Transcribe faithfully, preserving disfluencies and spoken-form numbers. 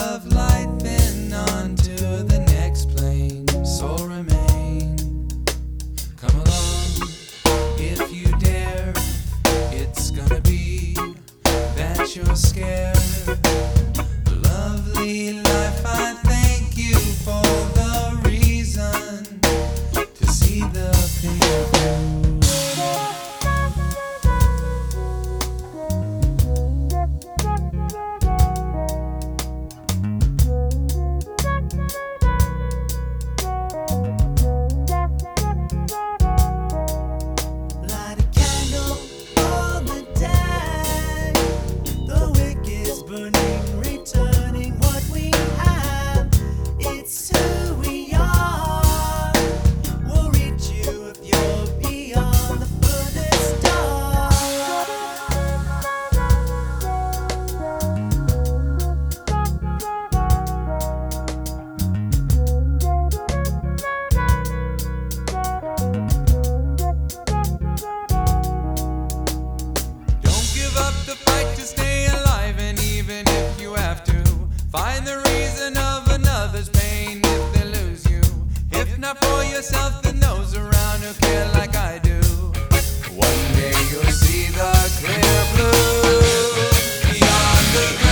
of light, then on to the next plane. So remain. Come along if you dare. It's gonna be that you're scared. Lovely life, I thank you for the reason to see the pain. Find the reason of another's pain if they lose you. If not for yourself, then those around who care like I do. One day you'll see the clear blue beyond the